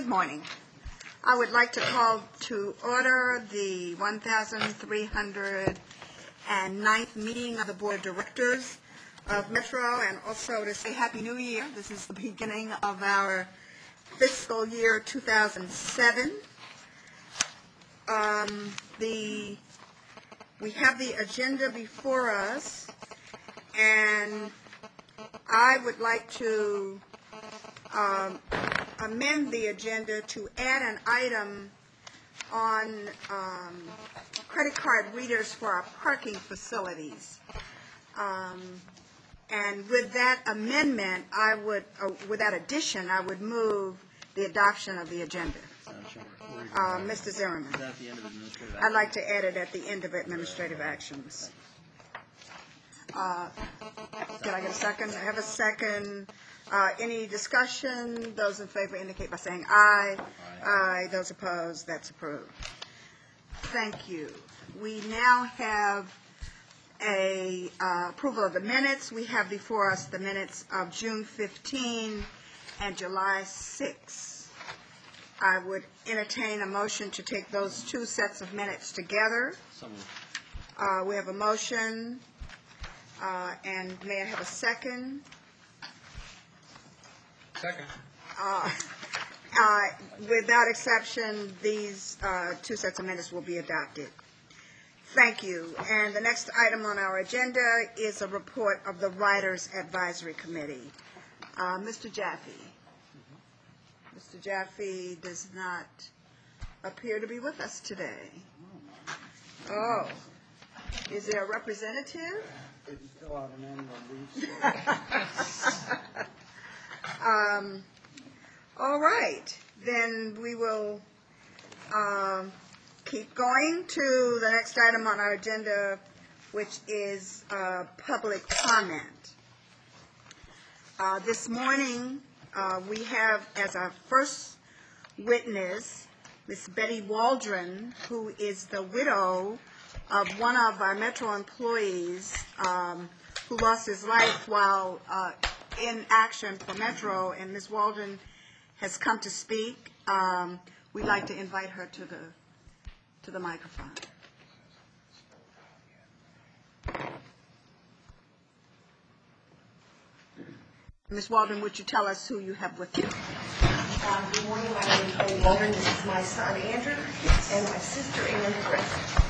Good morning. I would like to call to order the 1,309th meeting of the Board of Directors of Metro, and also to say Happy New Year. This is the beginning of our fiscal year 2007. We have the agenda before us, and I would like to amend the agenda to add an item on credit card readers for our parking facilities. And with that amendment, with that addition, I would move the adoption of the agenda. Mr. Zimmerman. I'd like to add it at the end of administrative actions. Can I get a second? I have a second. Any discussion? Those in favor indicate by saying aye. Aye. Those opposed, that's approved. Thank you. We now have a approval of the minutes. We have before us the minutes of June 15 and July 6. I would entertain a motion to take those two sets of minutes together. We have a motion, and may I have a second? Second. Without exception, these two sets of minutes will be adopted. Thank you. And the next item on our agenda is a report of the Writers Advisory Committee. Mr. Jaffe. Mr. Jaffe does not appear to be with us today. Oh. Is there a representative? It's still out an annual leave. All right. Then we will keep going to the next item on our agenda, which is public comment. This morning, we have as our first witness Miss Betty Waldron, who is the widow of one of our Metro employees who lost his life while in action for Metro, and Ms. Waldron has come to speak. We'd like to invite her to the microphone. Ms. Waldron, would you tell us who you have with you? Good morning. My name is Betty Waldron. This is my son Andrew and my sister Ann Chris.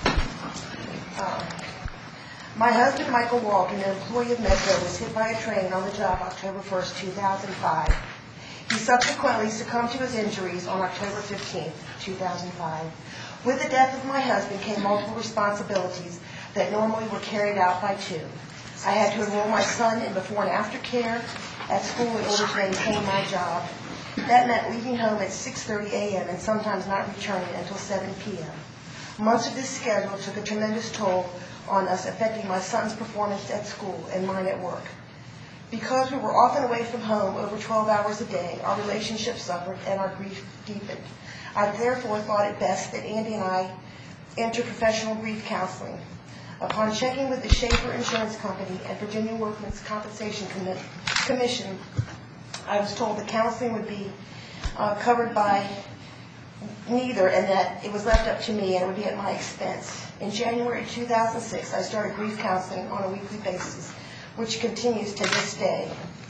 My husband, Michael Waldron, an employee of Metro, was hit by a train on the job October 1st, 2005. He subsequently succumbed to his injuries on October 15th, 2005. With the death of my husband came multiple responsibilities that normally were carried out by two. I had to enroll my son in before and after care at school in order to maintain my job. That meant leaving home at 6:30 a.m. and sometimes not returning until 7 p.m. Months of this schedule took a tremendous toll on us, affecting my son's performance at school and mine at work. Because we were often away from home over 12 hours a day, our relationship suffered and our grief deepened. I therefore thought it best that Andy and I enter professional grief counseling. Upon checking with the Schaefer Insurance Company and Virginia Workmen's Compensation Commission, I was told that counseling would be covered by neither, and that it was left up to me and it would be at my expense. In January 2006, I started grief counseling on a weekly basis, which continues to this day.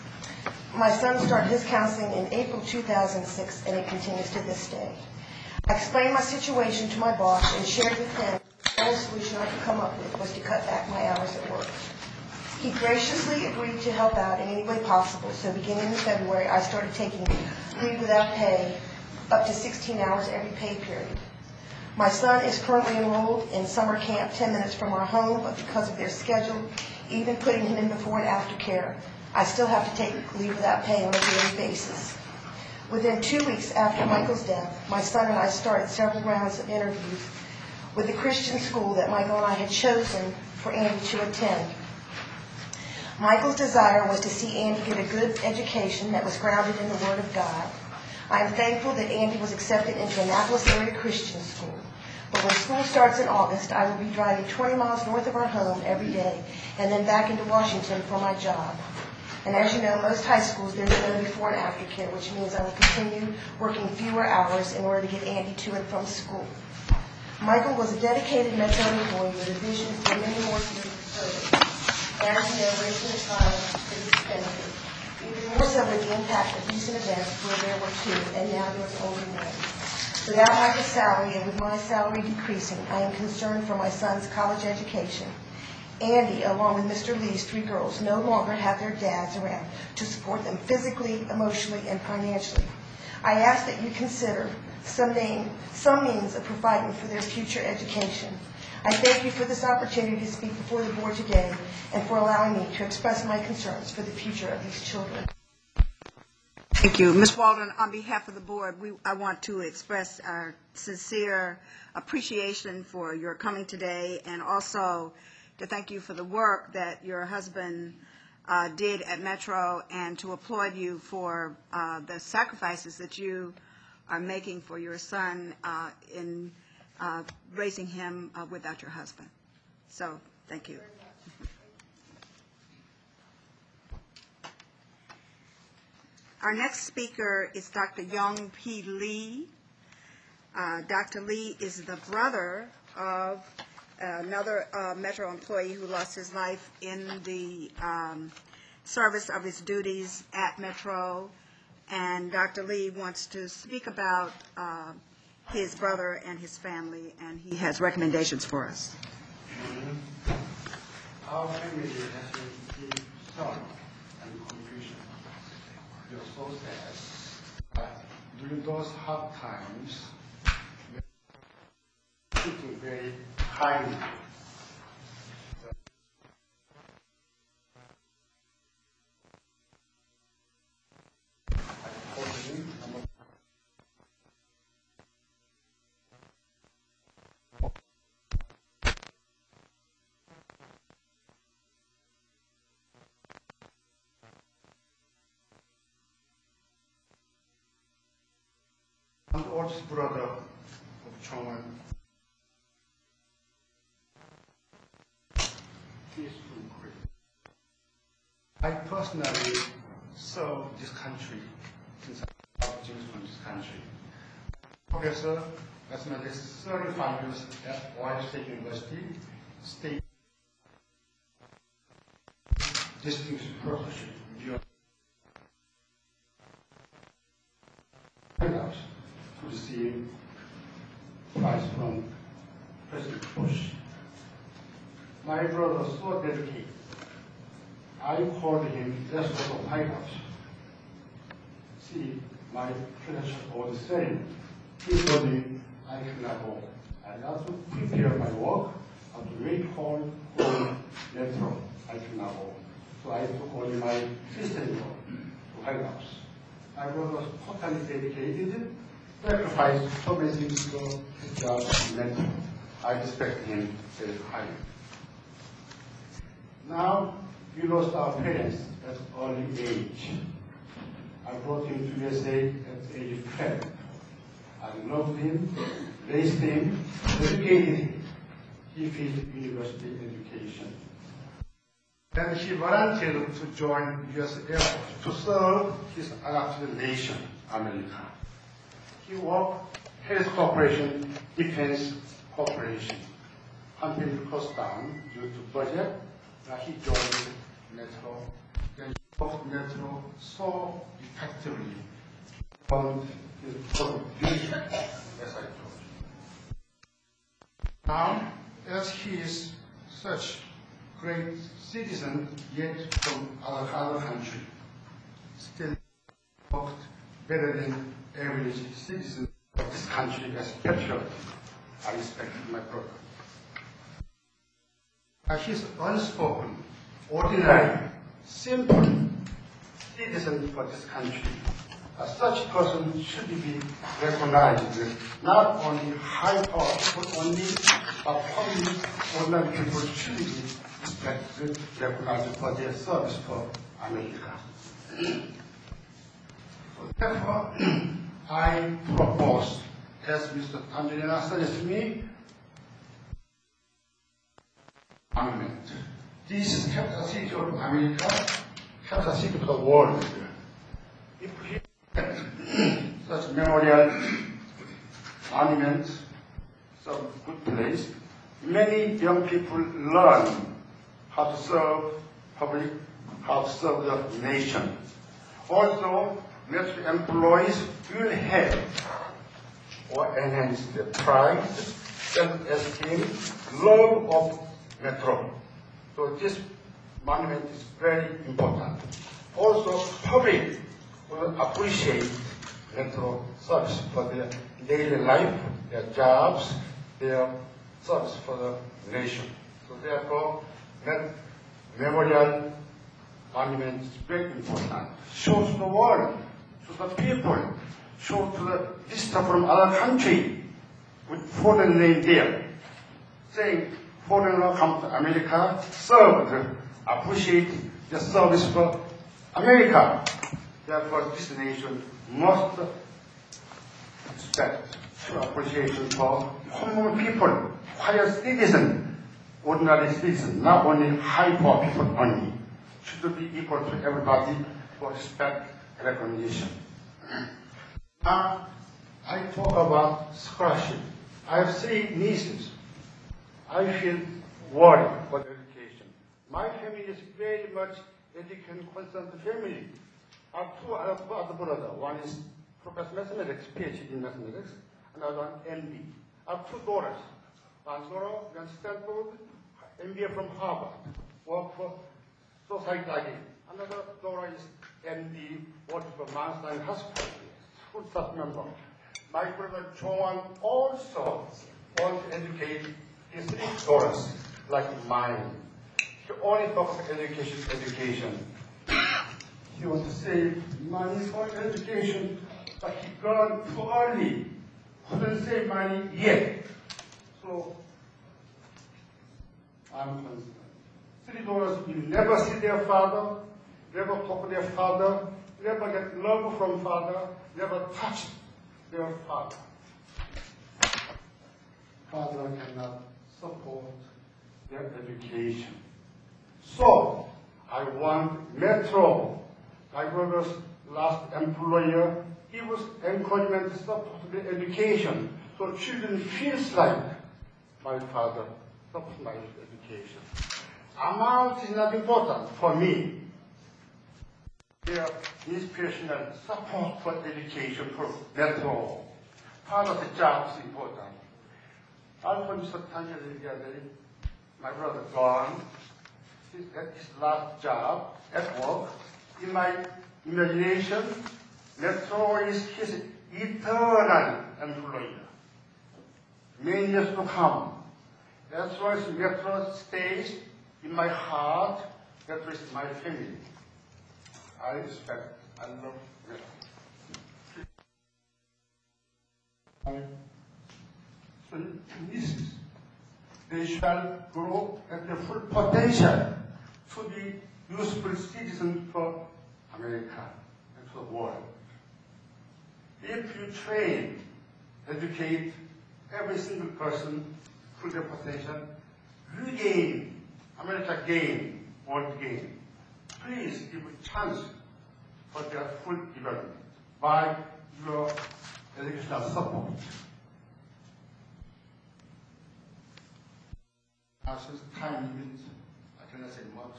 My son started his counseling in April 2006, and it continues to this day. I explained my situation to my boss and shared with him the only solution I could come up with was to cut back my hours at work. He graciously agreed to help out in any way possible, so beginning in February, I started taking leave without pay up to 16 hours every pay period. My son is currently enrolled in summer camp 10 minutes from our home, but because of their schedule, even putting him in before and after care, I still have to take leave without pay on a daily basis. Within 2 weeks after Michael's death, my son and I started several rounds of interviews with the Christian school that Michael and I had chosen for Andy to attend. Michael's desire was to see Andy get a good education that was grounded in the Word of God. I am thankful that Andy was accepted into Annapolis Area Christian School. But when school starts in August, I will be driving 20 miles north of our home every day and then back into Washington for my job. And as you know, most high schools, there's no before and after care, which means I will continue working fewer hours in order to get Andy to and from school. Michael was a dedicated Metro employee with a vision for many more years of service. As you know, raising a child is expensive, even more so with the impact of recent events where there were two and now there's only one. Without Michael's salary and with my salary decreasing, I am concerned for my son's college education. Andy, along with Mr. Lee's 3 girls, no longer have their dads around to support them physically, emotionally, and financially. I ask that you consider some means of providing for their future education. I thank you for this opportunity to speak before the board today and for allowing me to express my concerns for the future of these children. Thank you. Ms. Walden, on behalf of the board, I want to express our sincere appreciation for your coming today, and also to thank you for the work that your husband did at Metro, and to applaud you for the sacrifices that you are making for your son in raising him without your husband. So, thank you. Our next speaker is Dr. Young P. Lee. Dr. Lee is the brother of another Metro employee who lost his life in the service of his duties at Metro. And Dr. Lee wants to speak about his brother and his family, and he has recommendations for us. Our family has been in sorrow and confusion. We are so sad. But during those hard times, we are thinking very highly. I'm the oldest brother of Chongwon. He's from Korea. I personally serve this country since I was from this country. Professor, that's my 35 years at Ohio State University, State Distinguished Professorship. To receive prize from President Bush. My brother was so dedicated. I called him just for the White House. See, my credentials all the same. He told me I cannot go. I have to prepare my work. I have to wait for Metro. I cannot go. So I took only my sister-in-law to White House. My brother was totally dedicated, sacrificed so many things for his job in Metro. I respect him very highly. Now, we lost our parents at early age. I brought him to USA at the age of 12. I loved him, raised him, educated him. He finished university education. Then he volunteered to join U.S. Air Force to serve his adopted nation, America. He worked Harris Corporation, Defense Corporation, until it closed down due to budget. He joined Metro. Then he worked Metro so effectively on his contribution, as I told you. Now, as he is such great citizen, yet from other country, still worked better than average citizen of this country as patriot. I respect my brother. He's unspoken, ordinary, simple citizen for this country. Such person should be recognized, not only high power people only, but public, ordinary people should be respected, recognized for their service for America. Therefore, I propose, as Mr. Angelina suggested me, amendment. This capital city of America has a city for the world. If he such memorial monuments, some good place, many young people learn how to serve public, how to serve the nation. Also, military employees will have or enhance their pride, self-esteem, love of Metro. So this monument is very important. Also, public will appreciate Metro service for their daily life, their jobs, their service for the nation. So therefore, that memorial monument is very important. Shows the world, to the people, show to the visitor from other country with foreign name there, saying foreigner come to America, served, appreciate the service for America. Therefore, this nation must respect to appreciation for common people, quiet citizen, ordinary citizen, not only high poor people only. Should be equal to everybody for respect and recognition. Now, I talk about scholarship. I have 3 nieces. I feel worried about education. My family is very much education concerned family. I have 2 other brothers. One is Professor of Mathematics, PhD in Mathematics, another one MD. I have 2 daughters. One daughter went to Stanford, MBA from Harvard, work for Society again. Another daughter is MD, works for Mount Sinai Hospital, school staff member. My brother John also wants to educate his 3 daughters like mine. He only talks about education. He wants to save money for education, but he gone too early. Couldn't save money yet. So I'm concerned. 3 daughters will never see their father, never talk to their father, never get love from father, never touch their father. Father cannot support their education. So, I want Metro, my brother's last employer, he was encouragement to support their education. So children feels like my father supports my education. Amount is not important for me. Their inspirational support for education for Metro. Part of the job is important. Also, Mr. Tanjali, my brother gone. He's at his last job at work. In my imagination, Metro is his eternal employer. Many years to come. As long as Metro stays in my heart, that is my family. I respect and love Metro. So nieces, they shall grow at their full potential to be useful citizens for America and for the world. If you train, educate every single person to their potential, you gain, America gain, world gain. Please give a chance for their full development by your educational support. Since time limits, I cannot say much.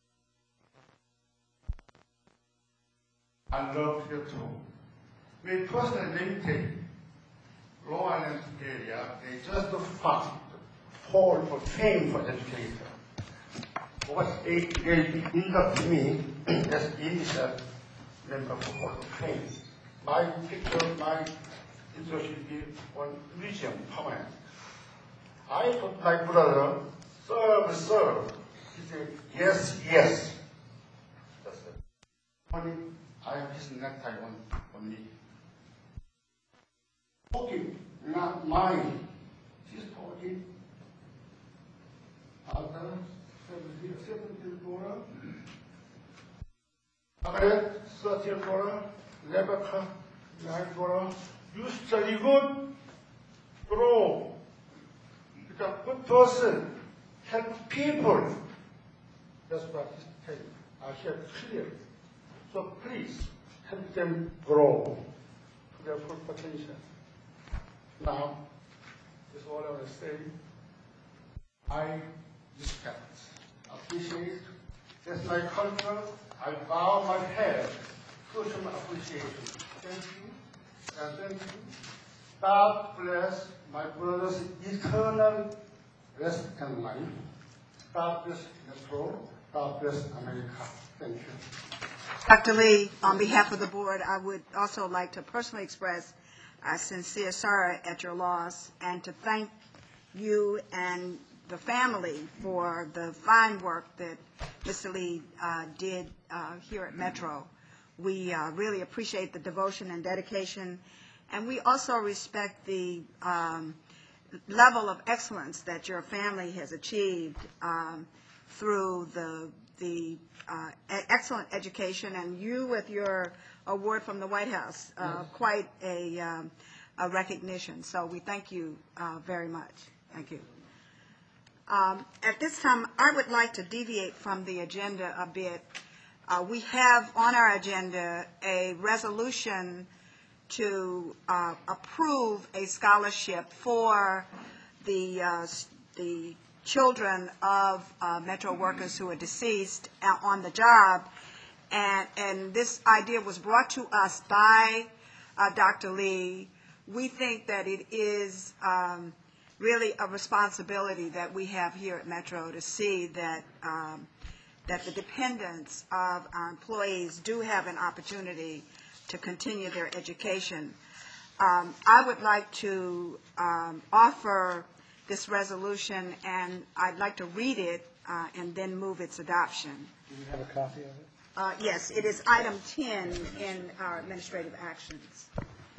I love here too. Me personally, let me tell you, Long Island area, they just found hall for fame for education. What they induct me as initial member of Hall of Fame. My picture, my interest should be on museum permanent. I told my brother, serve. He said, yes. That's it. Only I have his necktie on me. Talking, not mine. She's talking. Other 17 dollar. Margaret, $13. Rebecca, $9. You study good, grow. Become a good person. Help people. That's what he's telling. I hear clearly. So please help them grow to their full potential. Now, this is all I want to say. I respect, appreciate. That's my culture. I bow my head to show my appreciation. Thank you, and thank you. God bless my brother's eternal rest and life. God bless Metro. God bless America. Thank you. Dr. Lee, on behalf of the board, I would also like to personally express sincere sorrow at your loss and to thank you and the family for the fine work that Mr. Lee did here at Metro. We really appreciate the devotion and dedication, and we also respect the level of excellence that your family has achieved through the excellent education, and you with your award from the White House, quite a recognition. So we thank you very much. Thank you. At this time, I would like to deviate from the agenda a bit. We have on our agenda a resolution to approve a scholarship for the children of Metro workers who are deceased on the job. And this idea was brought to us by Dr. Lee. We think that it is really a responsibility that we have here at Metro to see that that the dependents of our employees do have an opportunity to continue their education. I would like to offer this resolution, and I'd like to read it and then move its adoption. Do you have a copy of it? Yes, it is item 10 in our administrative actions.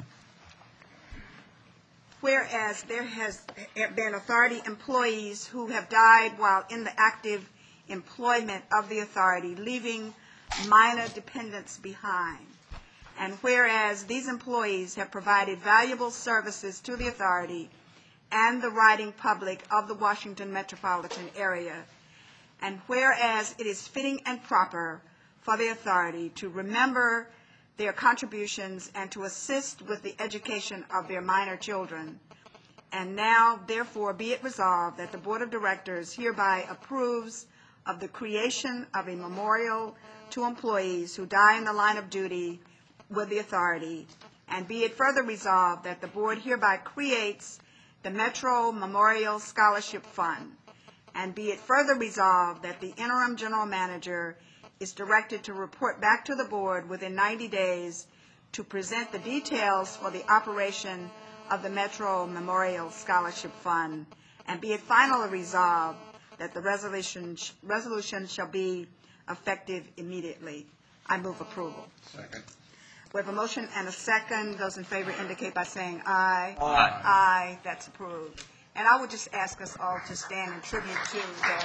Whereas there has been authority employees who have died while in the active employment of the authority, leaving minor dependents behind. And whereas these employees have provided valuable services to the authority and the riding public of the Washington metropolitan area, and whereas it is fitting and proper for the authority to remember their contributions and to assist with the education of their minor children, and now, therefore, be it resolved that the Board of Directors hereby approves of the creation of a memorial to employees who die in the line of duty with the authority, and be it further resolved that the Board hereby creates the Metro Memorial Scholarship Fund, and be it further resolved that the interim general manager is directed to report back to the Board within 90 days to present the details for the operation of the Metro Memorial Scholarship Fund, and be it finally resolved that the resolution shall be effective immediately. I move approval. Second. We have a motion and a second. Those in favor indicate by saying aye. Aye. Aye. That's approved. And I would just ask us all to stand in tribute to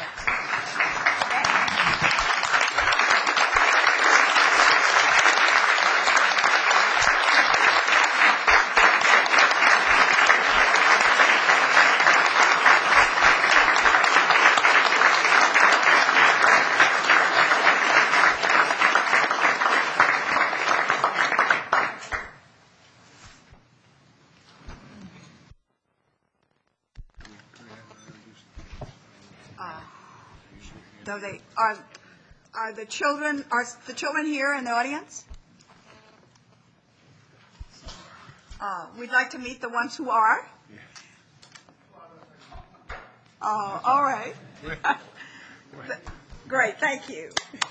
Are the children here in the audience? We'd like to meet the ones who are. All right. Great, thank you.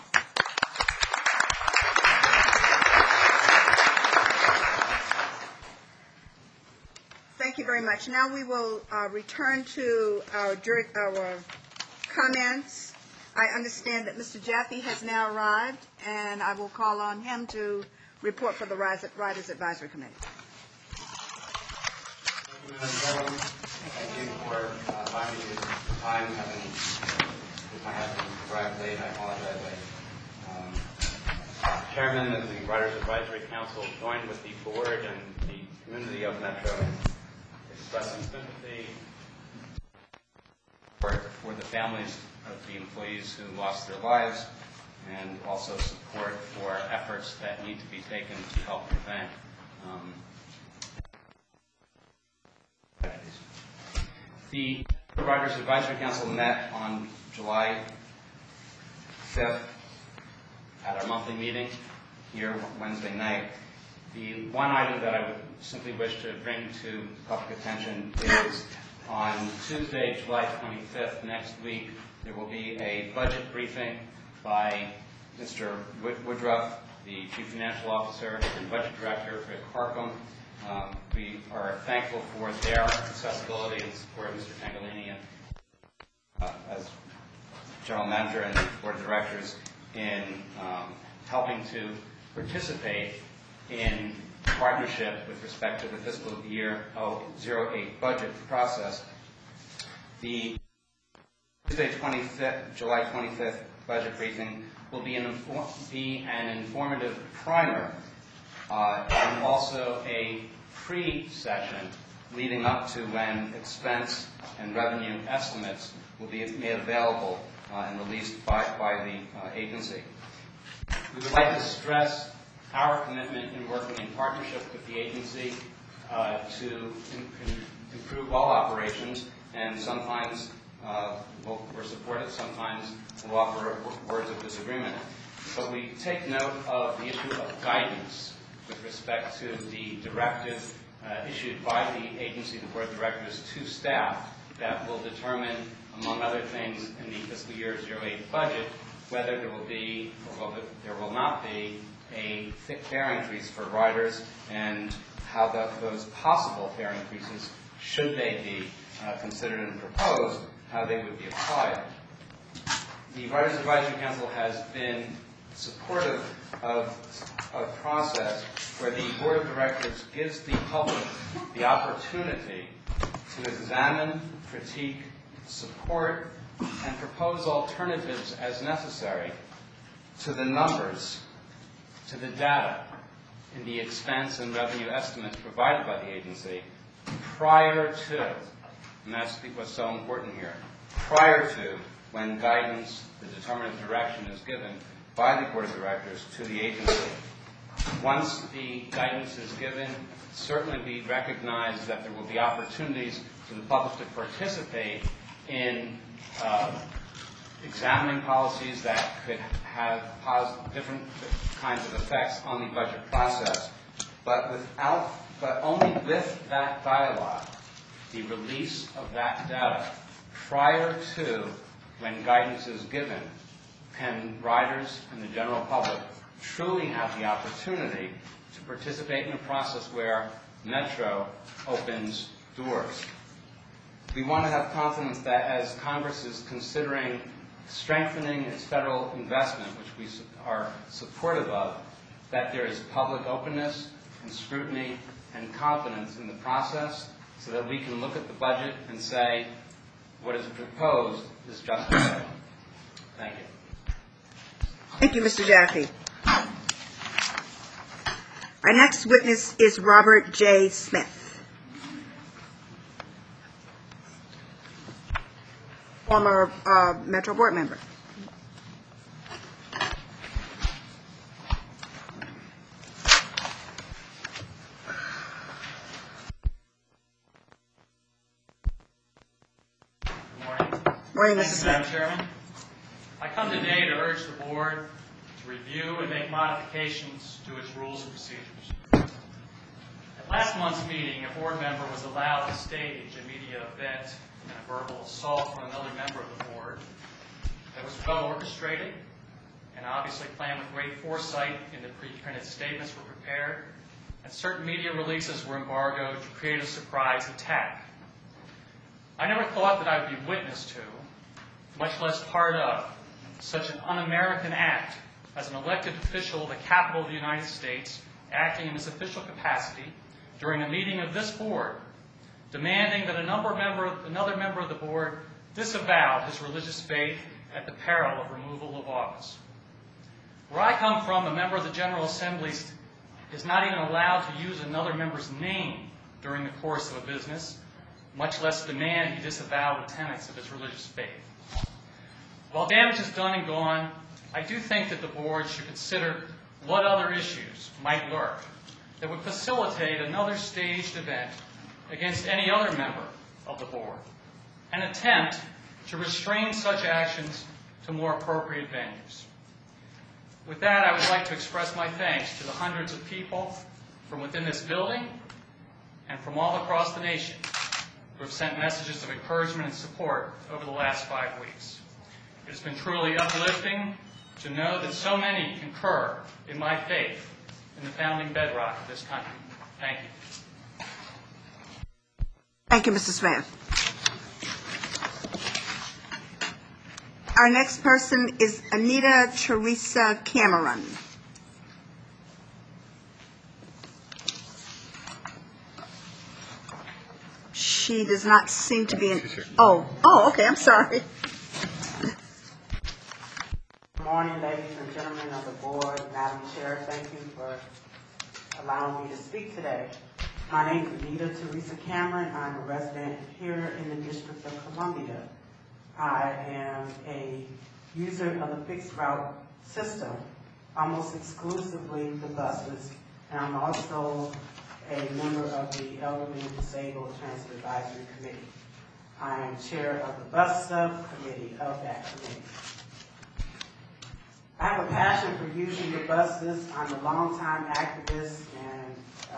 Thank you very much. Now we will return to our comments. I understand that Mr. Jaffe has now arrived, and I will call on him to report for the Riders Advisory Committee. Thank you for finding the time. If I have to arrive late, I apologize. Chairman of the Riders Advisory Council joined with the board and the community of Metro in expressing sympathy for the families of the employees who lost their lives and also support for efforts that need to be taken to help prevent tragedies. The Providers Advisory Council met on July 5th at our monthly meeting here Wednesday night. The one item that I would simply wish to bring to public attention is on Tuesday, July 25th, next week, there will be a budget briefing by Mr. Woodruff, the Chief Financial Officer and Budget Director for Carcom. We are thankful for their accessibility and support of Mr. Tangolini as General Manager and the Board of Directors in helping to participate in partnership with respect to the fiscal year 08 budget process. The Tuesday, July 25th budget briefing will be an informative primer and also a pre-session leading up to when expense and revenue estimates will be made available and released by the agency. We would like to stress our commitment in working in partnership with the agency to improve all operations, and sometimes we're supportive, sometimes we'll offer words of disagreement. But we take note of the issue of guidance with respect to the directive issued by the agency, the Board of Directors, to staff that will determine, among other things, in the fiscal year 08 budget, whether there will be or whether there will not be a fare increase for riders, and how those possible fare increases, should they be considered and proposed, how they would be applied. The Riders Advisory Council has been supportive of a process where the Board of Directors gives the public the opportunity to examine, critique, support, and propose alternatives as necessary to the numbers, to the data in the expense and revenue estimates provided by the agency prior to, and that's what's so important here, prior to when guidance, the determinative direction is given by the Board of Directors to the agency. Once the guidance is given, certainly we recognize that there will be opportunities for the public to participate in examining policies that could have different kinds of effects on the budget process. But only with that dialogue, the release of that data prior to when guidance is given, can riders and the general public truly have the opportunity to participate in a process where Metro opens doors. We want to have confidence that as Congress is considering strengthening its federal investment, which we are supportive of, that there is public openness and scrutiny and confidence in the process, so that we can look at the budget and say what is proposed is justified. Thank you. Thank you, Mr. Jaffe. Our next witness is Robert J. Smith, former Metro Board member. Morning, Mr. Smith. Madam Chairman. I come today to urge the Board to review and make modifications to its rules and procedures. At last month's meeting, a Board member was allowed to stage a media event and a verbal assault on another member of the Board that was well orchestrated and obviously planned with great foresight, and the pre-printed statements were prepared, and certain media releases were embargoed to create a surprise attack. I never thought that I would be witness to, much less part of, such an un-American act as an elected official of the Capitol of the United States acting in his official capacity during a meeting of this Board, demanding that another member of the Board disavow his religious faith at the peril of removal of office. Where I come from, a member of the General Assembly is not even allowed to use another member's name during the course of a business, much less demand he disavow the tenets of his religious faith. While damage is done and gone, I do think that the board should consider what other issues might lurk that would facilitate another staged event against any other member of the board, and attempt to restrain such actions to more appropriate venues. With that, I would like to express my thanks to the hundreds of people from within this building and from all across the nation who have sent messages of encouragement and support over the last 5 weeks. It has been truly uplifting to know that so many concur in my faith in the founding bedrock of this country. Thank you. Thank you, Mr. Smith. Our next person is Anita Teresa Cameron. She does not seem to be in. Oh, okay, I'm sorry. Good morning, ladies and gentlemen of the board, Madam Chair. Thank you for allowing me to speak today. My name is Anita Teresa Cameron. I'm a resident here in the District of Columbia. I am a user of the fixed route system, almost exclusively the buses, and I'm also a member of the Elderly and Disabled Transit Advisory Committee. I am chair of the bus subcommittee of that committee. I have a passion for using the buses. I'm a longtime activist, and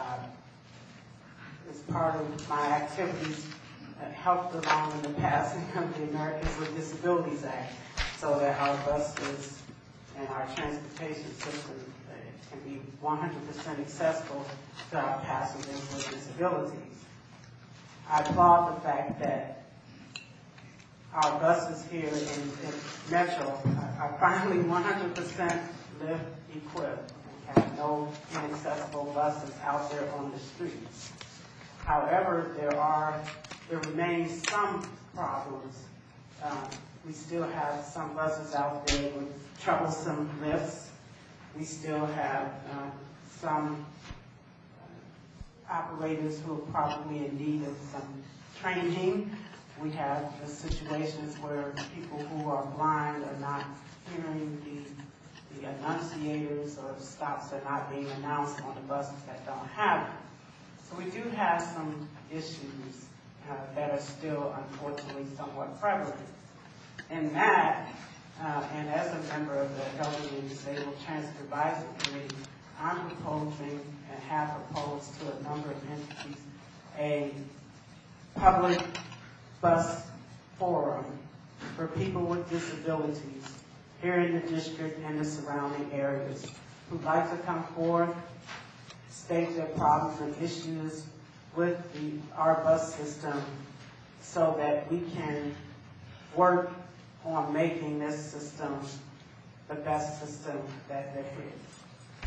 as part of my activities, helped along in the passing of the Americans with Disabilities Act, so that our buses and our transportation system can be 100% accessible to our passengers with disabilities. I applaud the fact that our buses here in Metro are finally 100% lift equipped. We have no inaccessible buses out there on the streets. However, there remains some problems. We still have some buses out there with troublesome lifts. We still have some operators who are probably in need of some training. We have the situations where people who are blind are not hearing the enunciators, or stops are not being announced on the buses that don't have them. So we do have some issues that are still, unfortunately, somewhat prevalent. And that, and as a member of the Elderly and Disabled Transit Advisory Committee, I'm proposing and have proposed to a number of entities a public bus forum for people with disabilities here in the district and the surrounding areas who'd like to come forward, state their problems and issues with our bus system, so that we can work on making this system the best system that there is.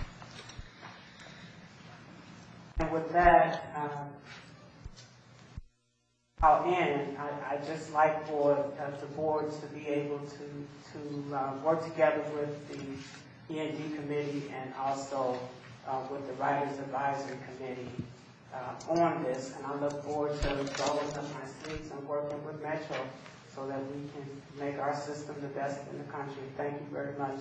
And with that, I'll end. I just like for the boards to be able to work together with the E&D committee and also with the Writers Advisory Committee on this. And I look forward to rolling up my sleeves and working with Metro so that we can make our system the best in the country. Thank you very much.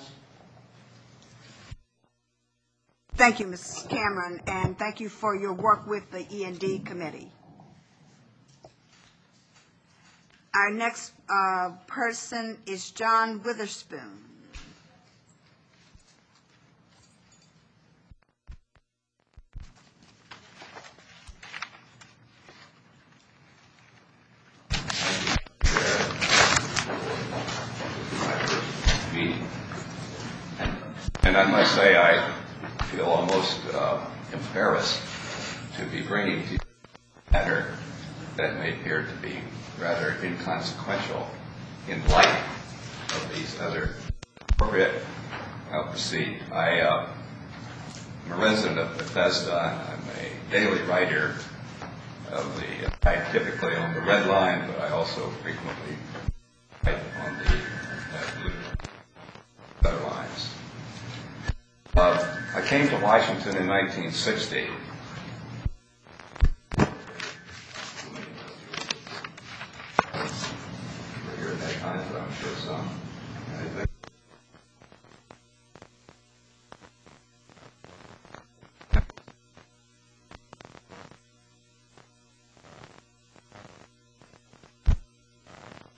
Thank you, Mrs. Cameron, and thank you for your work with the E&D committee. Our next person is John Witherspoon. And I must say, I feel almost embarrassed to be bringing to you a matter that may appear to be rather inconsequential in light of these other appropriate. I'll proceed. I'm a resident of Bethesda. I'm a daily writer of I typically on the Red Line, but I also frequently write on the blue other lines. I came to Washington in 1960. We're here at that time, but I'm sure some.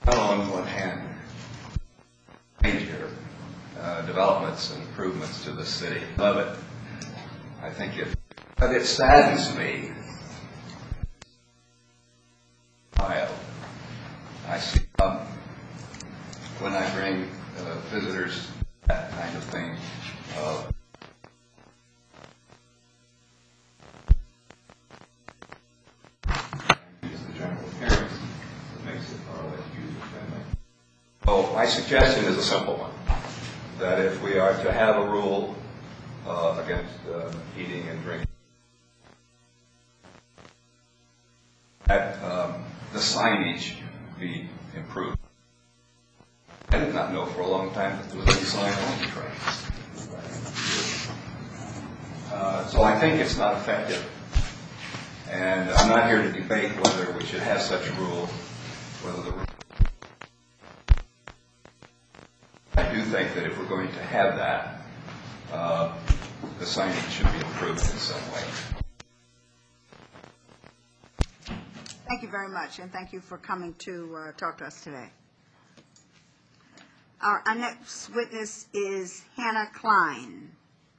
on one hand, major developments and improvements to the city. Love it. I think but it saddens me. I see when I bring visitors, that kind of thing. So my suggestion is a simple one, that if we are to have a rule against eating and drinking, that the signage be improved. I did not know for a long time that there was any sign on the trains. So I think it's not effective. And I'm not here to debate whether we should have such a rule, whether the rule. I do think that if we're going to have that, the signage should be improved in some way. Thank you very much, and thank you for coming to talk to us today. Our next witness is Hannah Klein.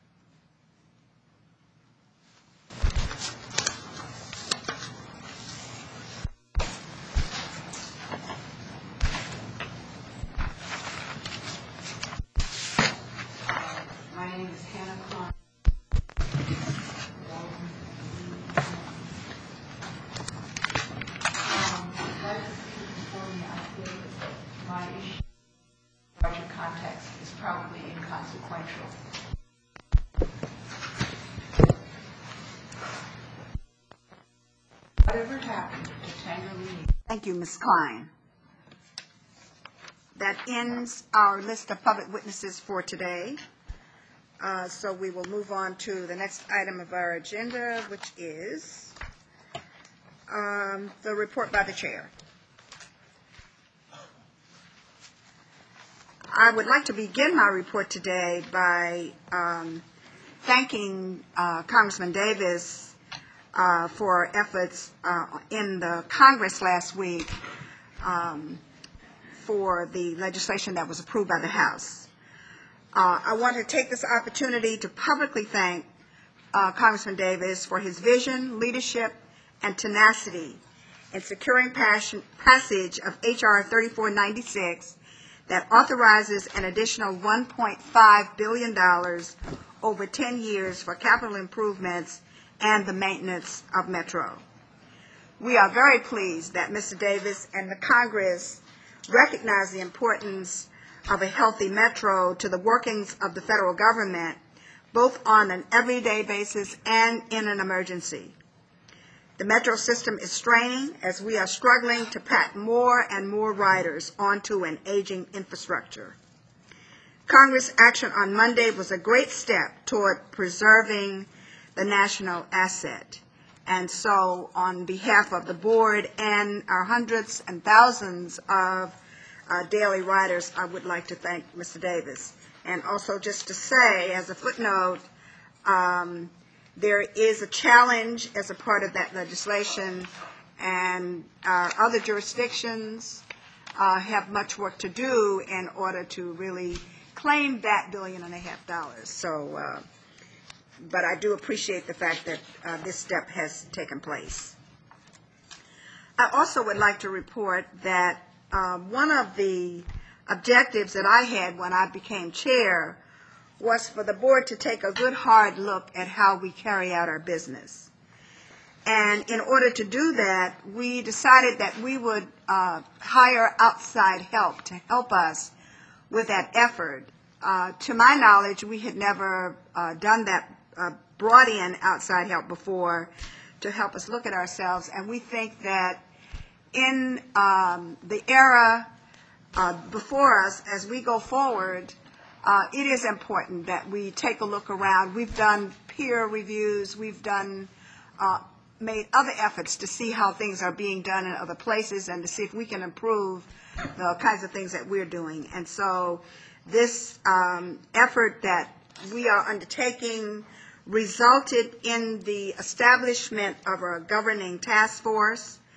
My name is Hannah Klein. My issue, larger context, is probably inconsequential. Whatever happened to Tangerine? Thank you, Ms. Klein. That ends our list of public witnesses for today. So we will move on to the next item of our agenda, which is the report by the chair. I would like to begin my report today by thanking Congressman Davis for efforts in the Congress last week for the legislation that was approved by the House. I want to take this opportunity to publicly thank Congressman Davis for his vision, leadership, and tenacity in securing passage of H.R. 3496 that authorizes an additional $1.5 billion over 10 years for capital improvements and the maintenance of Metro. We are very pleased that Mr. Davis and the Congress recognize the importance of a healthy Metro to the workings of the federal government, both on an everyday basis and in an emergency. The Metro system is straining as we are struggling to pack more and more riders onto an aging infrastructure. Congress action on Monday was a great step toward preserving the national asset. And so on behalf of the board and our hundreds and thousands of daily riders, I would like to thank Mr. Davis. And also just to say, as a footnote, there is a challenge as a part of that legislation, and other jurisdictions have much work to do in order to really claim that $1.5 billion. So, but I do appreciate the fact that this step has taken place. I also would like to report that one of the objectives that I had when I became chair was for the board to take a good hard look at how we carry out our business. And in order to do that, we decided that we would hire outside help to help us with that effort. To my knowledge, we had never done that, brought in outside help before to help us look at ourselves, and we think that in the era before us, as we go forward, it is important that we take a look around. We've done peer reviews. We've done made other efforts to see how things are being done in other places and to see if we can improve the kinds of things that we're doing. And so this effort that we are undertaking resulted in the establishment of a governing task force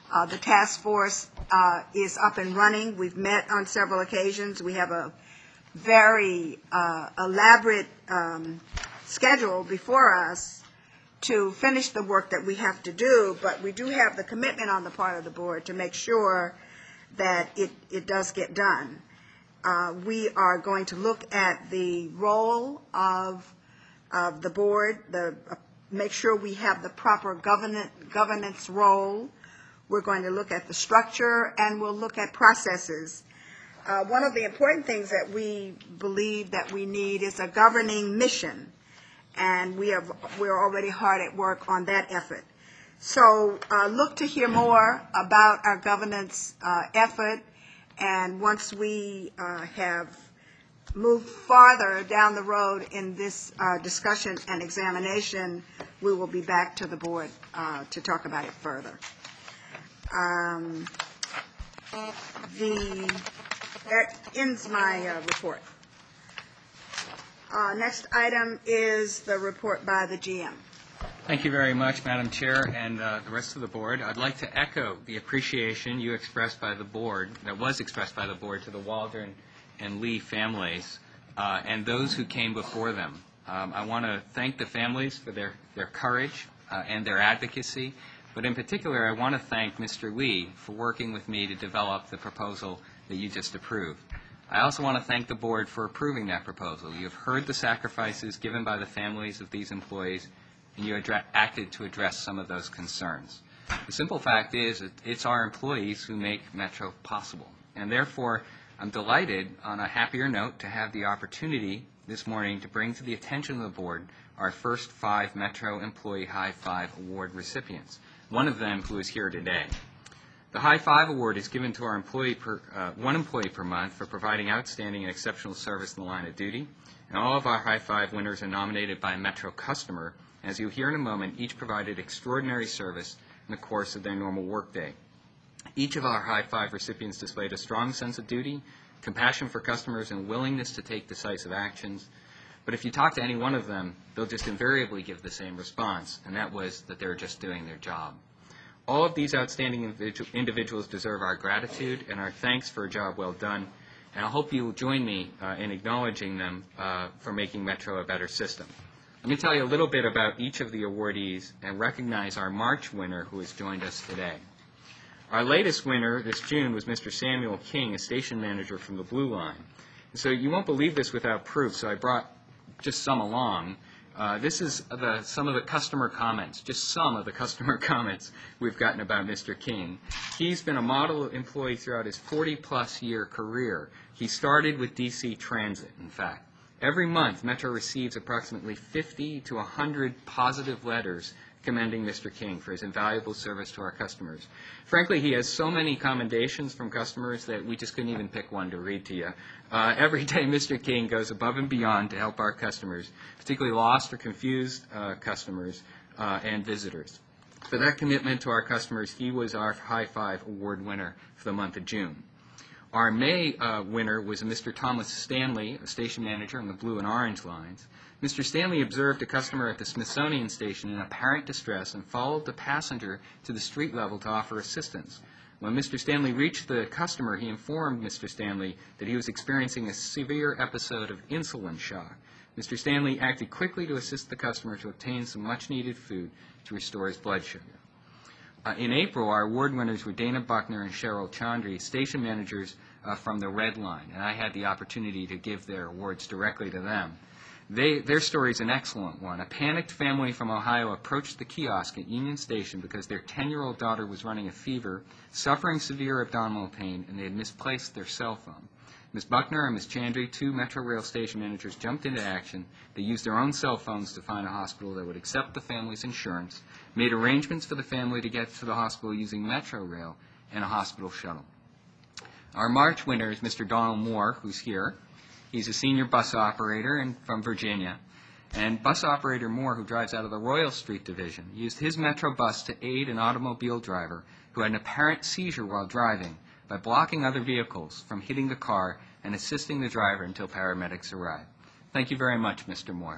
The task force is up and running. We've met on several occasions. We have a very elaborate schedule before us to finish the work that we have to do, but we do have the commitment on the part of the board to make sure that it does get done. We are going to look at the role of the board, make sure we have the proper governance role. We're going to look at the structure, and we'll look at processes. One of the important things that we believe that we need is a governing mission, and we're already hard at work on that effort. So look to hear more about our governance effort, and once we have moved farther down the road in this discussion and examination, we will be back to the board to talk about it further. That ends my report. Next item is the report by the GM. Thank you very much, Madam Chair, and the rest of the board. I'd like to echo the appreciation you expressed by the board, that was expressed by the board, to the Waldron and Lee families and those who came before them. I want to thank the families for their courage and their advocacy, but in particular, I want to thank Mr. Lee for working with me to develop the proposal that you just approved. I also want to thank the board for approving that proposal. You have heard the sacrifices given by the families of these employees, and you acted to address some of those concerns. The simple fact is it's our employees who make Metro possible, and therefore I'm delighted, on a happier note, to have the opportunity this morning to bring to the attention of the board our first 5 Metro Employee High Five Award recipients, one of them who is here today. The High Five Award is given to our one employee per month for providing outstanding and exceptional service in the line of duty, and all of our High Five winners are nominated by a Metro customer. As you'll hear in a moment, each provided extraordinary service in the course of their normal workday. Each of our High Five recipients displayed a strong sense of duty, compassion for customers, and willingness to take decisive actions. But if you talk to any one of them, they'll just invariably give the same response, and that was that they're just doing their job. All of these outstanding individuals deserve our gratitude and our thanks for a job well done, and I hope you will join me in acknowledging them for making Metro a better system. Let me tell you a little bit about each of the awardees and recognize our March winner who has joined us today. Our latest winner this June was Mr. Samuel King, a station manager from the Blue Line. And so you won't believe this without proof, so I brought just some along. This is some of the customer comments, just some of the customer comments we've gotten about Mr. King. He's been a model employee throughout his 40-plus year career. He started with DC Transit, in fact. Every month, Metro receives approximately 50 to 100 positive letters commending Mr. King for his invaluable service to our customers. Frankly, he has so many commendations from customers that we just couldn't even pick one to read to you. Every day, Mr. King goes above and beyond to help our customers, particularly lost or confused customers and visitors. For that commitment to our customers, he was our High Five Award winner for the month of June. Our May winner was Mr. Thomas Stanley, a station manager on the Blue and Orange lines. Mr. Stanley observed a customer at the Smithsonian station in apparent distress and followed the passenger to the street level to offer assistance. When Mr. Stanley reached the customer, he informed Mr. Stanley that he was experiencing a severe episode of insulin shock. Mr. Stanley acted quickly to assist the customer to obtain some much-needed food to restore his blood sugar. In April, our award winners were Dana Buckner and Cheryl Chandri, station managers from the Red Line, and I had the opportunity to give their awards directly to them. Their story is an excellent one. A panicked family from Ohio approached the kiosk at Union Station because their 10-year-old daughter was running a fever, suffering severe abdominal pain, and they had misplaced their cell phone. Ms. Buckner and Ms. Chandri, 2 Metro Rail station managers, jumped into action. They used their own cell phones to find a hospital that would accept the family's insurance, made arrangements for the family to get to the hospital using Metro Rail and a hospital shuttle. Our March winner is Mr. Donald Moore, who's here. He's a senior bus operator from Virginia. And bus operator Moore, who drives out of the Royal Street Division, used his Metro bus to aid an automobile driver who had an apparent seizure while driving by blocking other vehicles from hitting the car and assisting the driver until paramedics arrived. Thank you very much, Mr. Moore.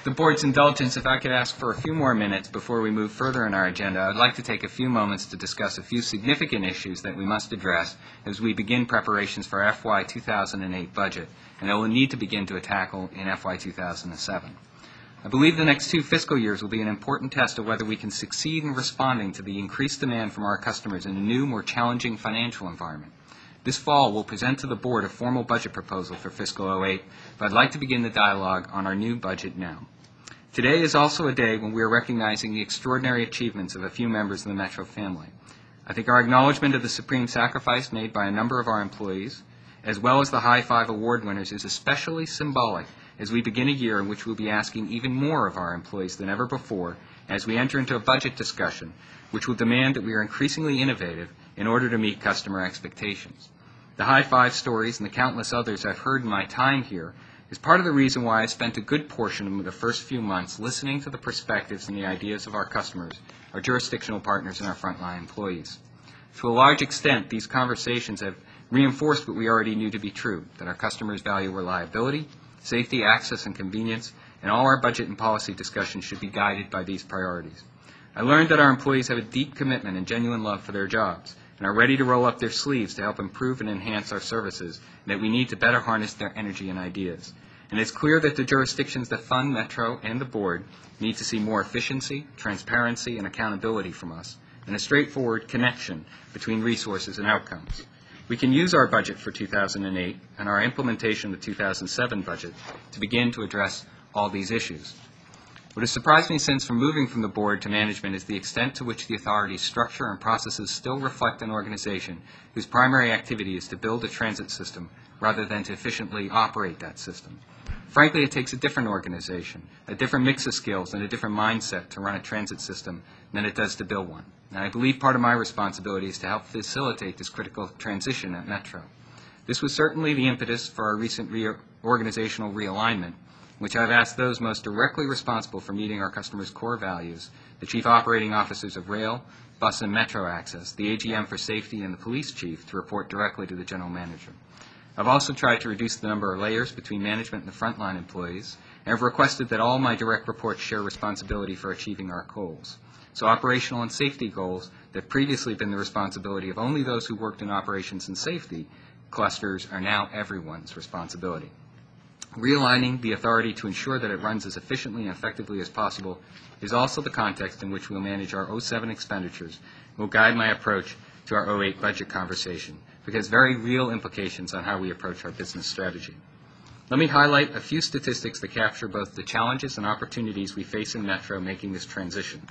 the board's indulgence, if I could ask for a few more minutes before we move further in our agenda, I'd like to take a few moments to discuss a few significant issues that we must address as we begin preparations for FY 2008 budget, and that we'll need to begin to tackle in FY 2007. I believe the next 2 fiscal years will be an important test of whether we can succeed in responding to the increased demand from our customers in a new, more challenging financial environment. This fall, we'll present to the board a formal budget proposal for fiscal 08, but I'd like to begin the dialogue on our new budget now. Today is also a day when we are recognizing the extraordinary achievements of a few members of the Metro family. I think our acknowledgement of the supreme sacrifice made by a number of our employees, as well as the High Five Award winners, is especially symbolic as we begin a year in which we'll be asking even more of our employees than ever before as we enter into a budget discussion, which will demand that we are increasingly innovative in order to meet customer expectations. The High Five stories and the countless others I've heard in my time here is part of the reason why I spent a good portion of the first few months listening to the perspectives and the ideas of our customers, our jurisdictional partners, and our frontline employees. To a large extent, these conversations have reinforced what we already knew to be true, that our customers value reliability, safety, access, and convenience, and all our budget and policy discussions should be guided by these priorities. I learned that our employees have a deep commitment and genuine love for their jobs, and are ready to roll up their sleeves to help improve and enhance our services, and that we need to better harness their energy and ideas. And it's clear that the jurisdictions that fund Metro and the board need to see more efficiency, transparency, and accountability from us, and a straightforward connection between resources and outcomes. We can use our budget for 2008 and our implementation of the 2007 budget to begin to address all these issues. What has surprised me since moving from the board to management is the extent to which the authority's structure and processes still reflect an organization whose primary activity is to build a transit system rather than to efficiently operate that system. Frankly, it takes a different organization, a different mix of skills, and a different mindset to run a transit system than it does to build one. And I believe part of my responsibility is to help facilitate this critical transition at Metro. This was certainly the impetus for our recent organizational realignment, which I've asked those most directly responsible for meeting our customers' core values, the chief operating officers of rail, bus, and metro access, the AGM for safety, and the police chief to report directly to the general manager. I've also tried to reduce the number of layers between management and the frontline employees, and have requested that all my direct reports share responsibility for achieving our goals. So operational and safety goals that previously been the responsibility of only those who worked in operations and safety clusters are now everyone's responsibility. Realigning the authority to ensure that it runs as efficiently and effectively as possible is also the context in which we'll manage our 07 expenditures and will guide my approach to our 08 budget conversation, because very real implications on how we approach our business strategy. Let me highlight a few statistics that capture both the challenges and opportunities we face in Metro making this transition.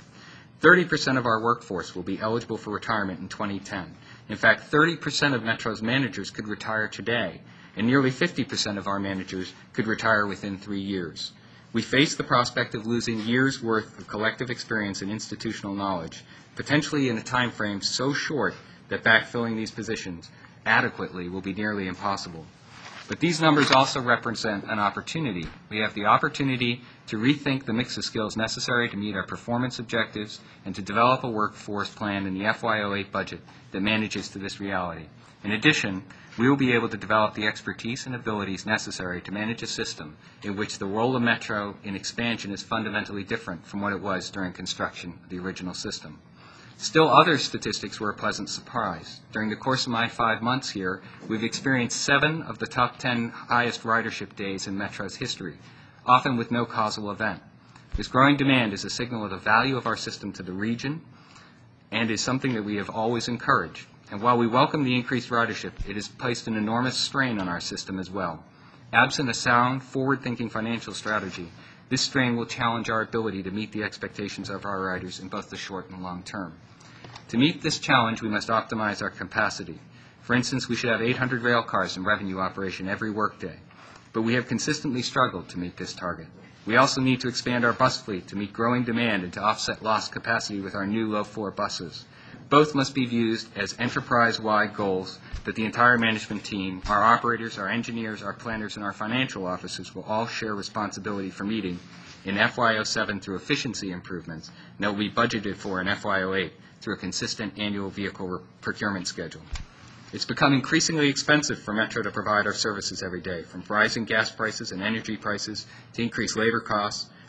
30% of our workforce will be eligible for retirement in 2010. In fact, 30% of Metro's managers could retire today, and nearly 50% of our managers could retire within 3 years. We face the prospect of losing years' worth of collective experience and institutional knowledge, potentially in a time frame so short that backfilling these positions adequately will be nearly impossible. But these numbers also represent an opportunity. We have the opportunity to rethink the mix of skills necessary to meet our performance objectives and to develop a workforce plan in the FY08 budget that manages to this reality. In addition, we will be able to develop the expertise and abilities necessary to manage a system in which the role of Metro in expansion is fundamentally different from what it was during construction of the original system. Still, other statistics were a pleasant surprise. During the course of my 5 months here, we've experienced 7 of the top 10 highest ridership days in Metro's history, often with no causal event. This growing demand is a signal of the value of our system to the region and is something that we have always encouraged. And while we welcome the increased ridership, it has placed an enormous strain on our system as well. Absent a sound, forward-thinking financial strategy, this strain will challenge our ability to meet the expectations of our riders in both the short and long term. To meet this challenge, we must optimize our capacity. For instance, we should have 800 rail cars in revenue operation every workday, but we have consistently struggled to meet this target. We also need to expand our bus fleet to meet growing demand and to offset lost capacity with our new low-floor buses. Both must be viewed as enterprise-wide goals that the entire management team, our operators, our engineers, our planners, and our financial officers will all share responsibility for meeting in FY07 through efficiency improvements, and that will be budgeted for in FY08 through a consistent annual vehicle procurement schedule. It's become increasingly expensive for Metro to provide our services every day, from rising gas prices and energy prices to increased labor costs,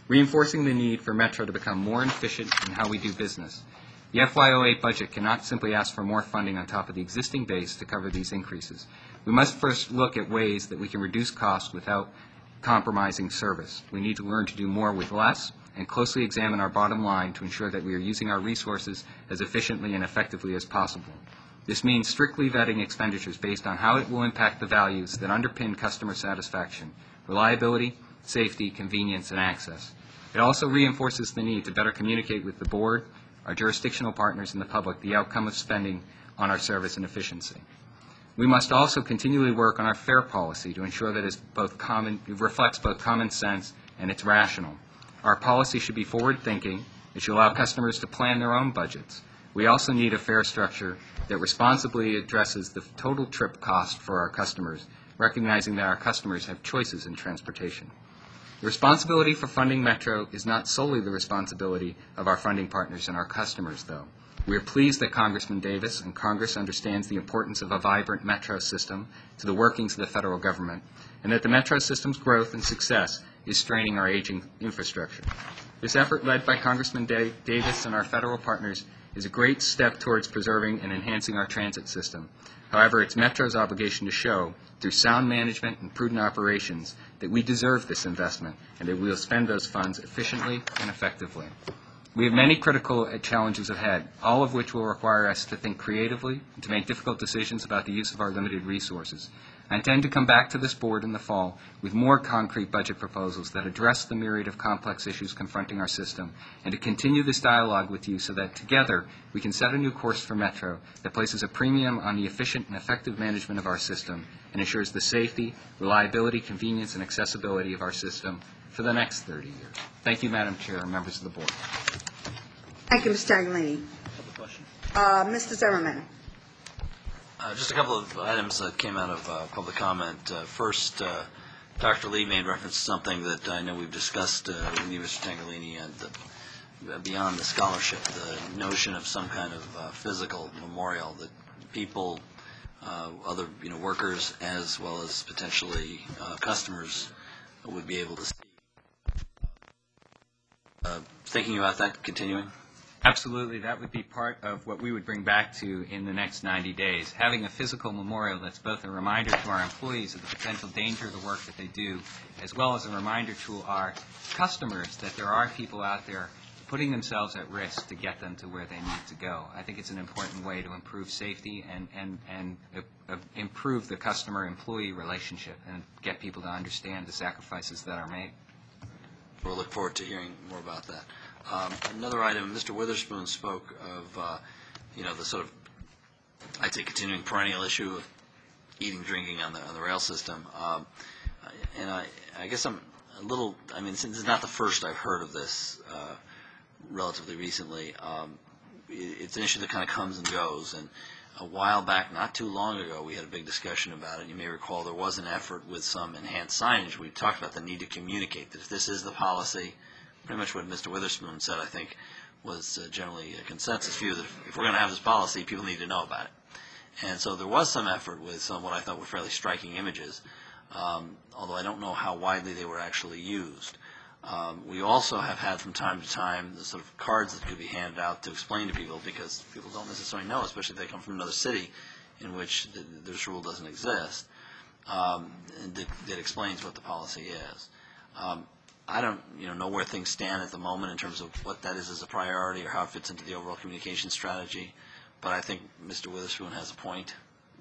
reinforcing the need for Metro to become more efficient in how we do business. The FY08 budget cannot simply ask for more funding on top of the existing base to cover these increases. We must first look at ways that we can reduce costs without compromising service. We need to learn to do more with less and closely examine our bottom line to ensure that we are using our resources as efficiently and effectively as possible. This means strictly vetting expenditures based on how it will impact the values that underpin customer satisfaction: reliability, safety, convenience, and access. It also reinforces the need to better communicate with the board, our jurisdictional partners, and the public the outcome of spending on our service and efficiency. We must also continually work on our fare policy to ensure that it reflects both common sense and it's rational. Our policy should be forward-thinking. It should allow customers to plan their own budgets. We also need a fare structure that responsibly addresses the total trip cost for our customers, recognizing that our customers have choices in transportation. The responsibility for funding Metro is not solely the responsibility of our funding partners and our customers, though. We are pleased that Congressman Davis and Congress understands the importance of a vibrant Metro system to the workings of the federal government, and that the Metro system's growth and success is straining our aging infrastructure. This effort, led by Congressman Davis and our federal partners, is a great step towards preserving and enhancing our transit system. However, it's Metro's obligation to show, through sound management and prudent operations, that we deserve this investment and that we will spend those funds efficiently and effectively. We have many critical challenges ahead, all of which will require us to think creatively and to make difficult decisions about the use of our limited resources. I intend to come back to this board in the fall with more concrete budget proposals that address the myriad of complex issues confronting our system, and to continue this dialogue with you so that together we can set a new course for Metro that places a premium on the efficient and effective management of our system and ensures the safety, reliability, convenience, and accessibility of our system for the next 30 years. Thank you, Madam Chair and members of the board. Thank you, Mr. Tagliani. Mr. Zimmerman. Just a couple of items that came out of public comment. First, Dr. Lee made reference to something that I know we've discussed with you, Mr. Tagliani, and beyond the scholarship, the notion of some kind of physical memorial that people, other workers, as well as potentially customers, would be able to see. Thinking about that continuing? Absolutely. That would be part of what we would bring back to in the next 90 days. Having a physical memorial that's both a reminder to our employees of the potential danger of the work that they do, as well as a reminder to our customers that there are people out there putting themselves at risk to get them to where they need to go. I think it's an important way to improve safety and improve the customer-employee relationship and get people to understand the sacrifices that are made. We'll look forward to hearing more about that. Another item, Mr. Witherspoon spoke of, the sort of, I'd say, continuing perennial issue of eating, drinking on the rail system. And I guess I'm a little, since it's not the first I've heard of this relatively recently, it's an issue that kind of comes and goes. And a while back, not too long ago, we had a big discussion about it. You may recall there was an effort with some enhanced signage. We talked about the need to communicate that if this is the policy, pretty much what Mr. Witherspoon said, I think, was generally a consensus view that if we're going to have this policy, people need to know about it. And so there was some effort with some what I thought were fairly striking images, although I don't know how widely they were actually used. We also have had from time to time the sort of cards that could be handed out to explain to people, because people don't necessarily know, especially if they come from another city in which this rule doesn't exist, and that explains what the policy is. I don't know where things stand at the moment in terms of what that is as a priority or how it fits into the overall communication strategy, but I think Mr. Witherspoon has a point.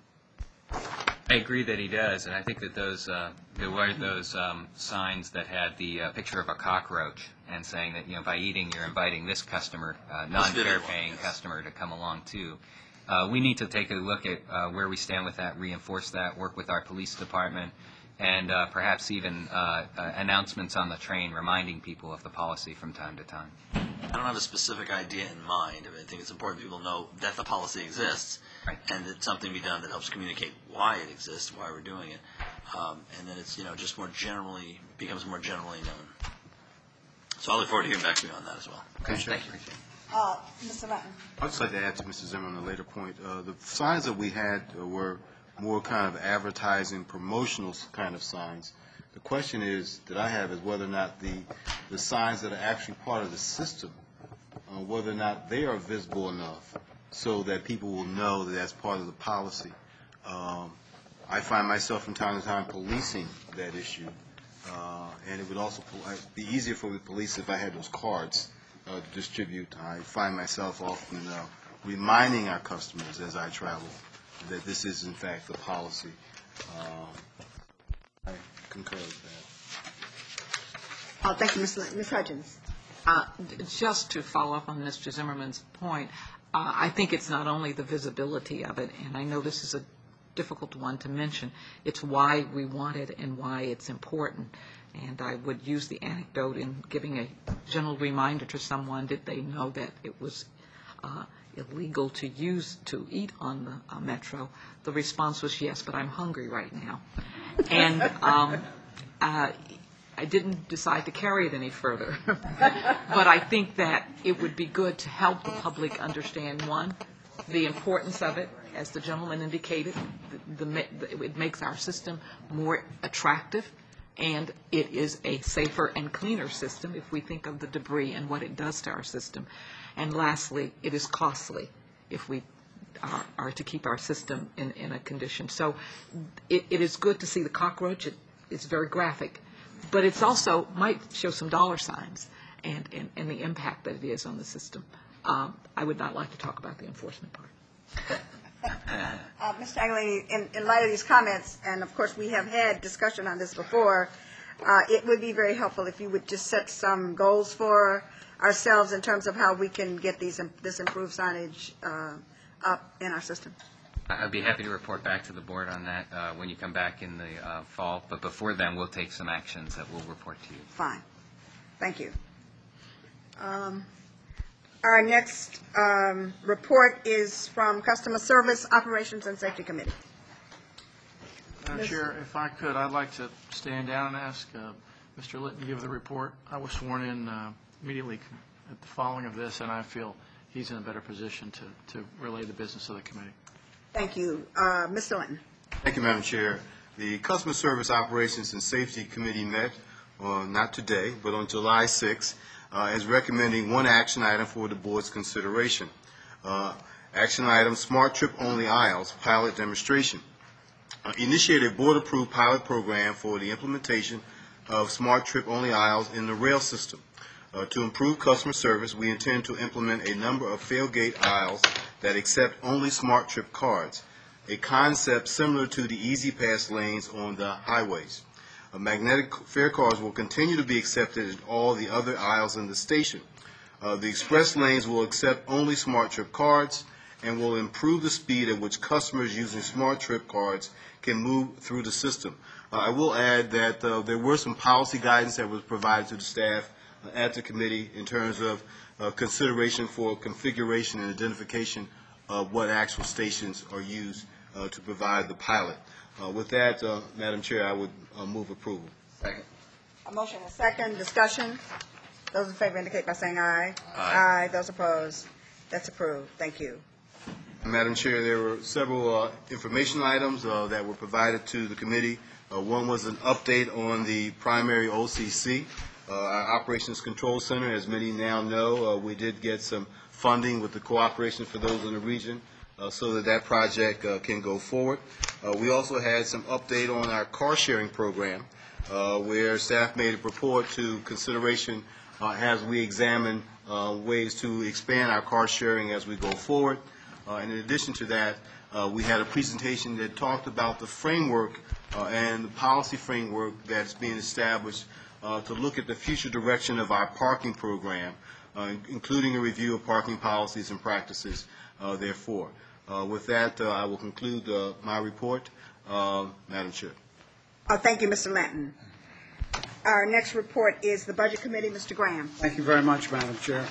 I agree that he does, and I think that there were those signs that had the picture of a cockroach and saying that by eating you're inviting this customer, non-fare paying customer, to come along too. We need to take a look at where we stand with that, reinforce that, work with our police department, and perhaps even announcements on the train reminding people of the policy from time to time. I don't have a specific idea in mind. I think it's important people know that the policy exists, right, and that something be done that helps communicate why it exists, why we're doing it, and then it's just more generally becomes more generally known. So I look forward to hearing back from you on that as well. Okay, thank you. Mr. Martin. I'd just like to add to Mr. Zimmerman on a later point. The signs that we had were more kind of advertising, promotional kind of signs. The question that I have is whether or not the signs that are actually part of the system, whether or not they are visible enough so that people will know that that's part of the policy. I find myself from time to time policing that issue, and it would also be easier for the police if I had those cards to distribute. I find myself often reminding our customers as I travel that this is in fact the policy. I concur with that. Thank you, Ms. Hudgens. Just to follow up on Mr. Zimmerman's point, I think it's not only the visibility of it, and I know this is a difficult one to mention, it's why we want it and why it's important. And I would use the anecdote in giving a general reminder to someone, did they know that it was illegal to eat on the metro? The response was yes, but I'm hungry right now. And I didn't decide to carry it any further. But I think that it would be good to help the public understand, one, the importance of it, as the gentleman indicated. It makes our system more attractive, and it is a safer and cleaner system if we think of the debris and what it does to our system. And lastly, it is costly if we are to keep our system in a condition. So it is good to see the cockroach. It's very graphic. But it's also might show some dollar signs and the impact that it is on the system. I would not like to talk about the enforcement part. Mr. Aguilera, in light of these comments, and of course we have had discussion on this before, it would be very helpful if you would just set some goals for ourselves in terms of how we can get this improved signage up in our system. I'd be happy to report back to the board on that when you come back in the fall. But before then, we'll take some actions that we'll report to you. Fine. Thank you. Our next report is from Customer Service Operations and Safety Committee. Madam Chair, if I could, I'd like to stand down and ask Mr. Litton to give the report. I was sworn in immediately at the following of this, and I feel he's in a better position to relay the business of the committee. Thank you. Mr. Linton. Thank you, Madam Chair. The Customer Service Operations and Safety Committee met, not today, but on July 6th, as recommending one action item for the board's consideration. Action item, Smart Trip Only Aisles Pilot Demonstration. Initiate a board-approved pilot program for the implementation of Smart Trip Only Aisles in the rail system. To improve customer service, we intend to implement a number of fail-gate aisles that accept only Smart Trip cards, a concept similar to the Easy Pass lanes on the highways. Magnetic fare cards will continue to be accepted at all the other aisles in the station. The express lanes will accept only Smart Trip cards and will improve the speed at which customers using Smart Trip cards can move through the system. I will add that there were some policy guidance that was provided to the staff at the committee in terms of consideration for configuration and identification of what actual stations are used to provide the pilot. With that, Madam Chair, I would move approval. Second. A motion and a second. Discussion. Those in favor indicate by saying aye. Aye. Those opposed. That's approved. Thank you. Madam Chair, there were several information items that were provided to the committee. One was an update on the primary OCC, our Operations Control Center. As many now know, we did get some funding with the cooperation for those in the region so that project can go forward. We also had some update on our car sharing program where staff made a report to consideration as we examine ways to expand our car sharing as we go forward. And in addition to that, we had a presentation that talked about the framework and the policy framework that's being established to look at the future direction of our parking program, including a review of parking policies and practices therefore. With that, I will conclude my report, Madam Chair. Thank you, Mr. Linton. Our next report is the Budget Committee. Mr. Graham. Thank you very much, Madam Chair.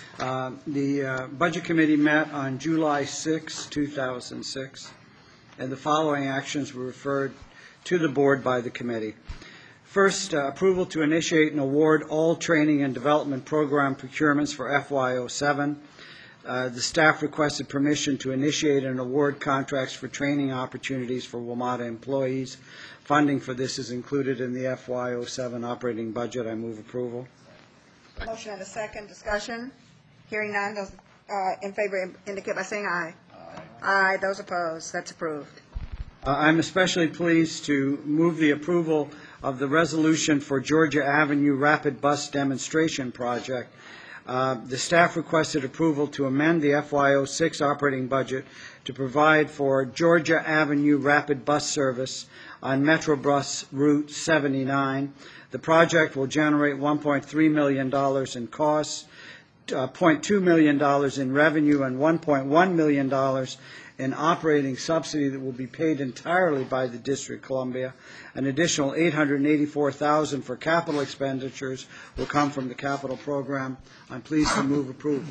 The Budget Committee met on July 6, 2006, and the following actions were referred to the board by the committee. First, approval to initiate and award all training and development program procurements for FY07. The staff requested permission to initiate and award contracts for training opportunities for WMATA employees. Funding for this is included in the FY07 operating budget. I move approval. Motion and a second. Discussion. Hearing none. Those in favor indicate by saying aye. Aye. Those opposed. That's approved. I'm especially pleased to move the approval of the resolution for Georgia Avenue Rapid Bus Demonstration Project. The staff requested approval to amend the FY06 operating budget to provide for Georgia Avenue Rapid Bus Service on Metrobus Route 79. The project will generate $1.3 million in costs, $0.2 million in revenue, and $1.1 million in operating subsidy that will be paid entirely by the District of Columbia. An additional $884,000 for capital expenditures will come from the capital program. I'm pleased to move approval.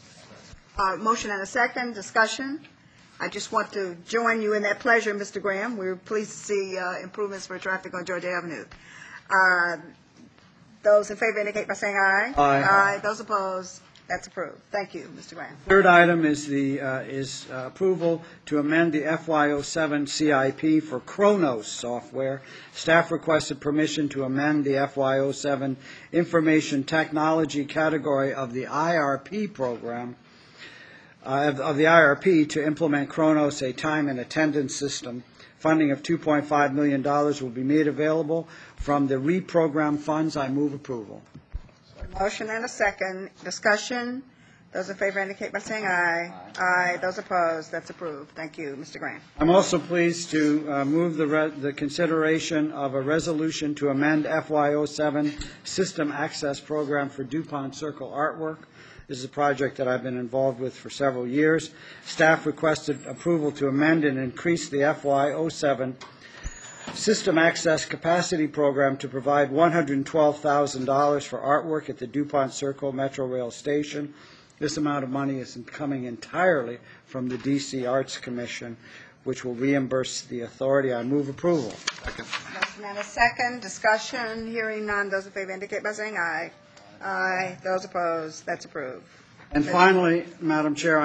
Motion and a second. Discussion. I just want to join you in that pleasure, Mr. Graham. We're pleased to see improvements for traffic on Georgia Avenue. Those in favor indicate by saying aye. Aye. Aye. Those opposed. That's approved. Thank you, Mr. Graham. Third item is approval to amend the FY07 CIP for Kronos software. Staff requested permission to amend the FY07 information technology category of the IRP program, of the IRP to implement Kronos, a time and attendance system. Funding of $2.5 million will be made available from the reprogram funds. I move approval. Motion and a second. Discussion. Those in favor indicate by saying aye. Aye. Those opposed. That's approved. Thank you, Mr. Graham. I'm also pleased to move the consideration of a resolution to amend FY07 System Access Program for DuPont Circle Artwork. This is a project that I've been involved with for several years. Staff requested approval to amend and increase the FY07 System Access Capacity Program to provide $112,000 for artwork at the DuPont Circle Metro Rail Station. This amount of money is coming entirely from the D.C. Arts Commission, which will reimburse the authority. I move approval. Motion and a second. Discussion. Hearing none. Those in favor indicate by saying aye. Aye. Those opposed. That's approved. And finally, Madam Chair,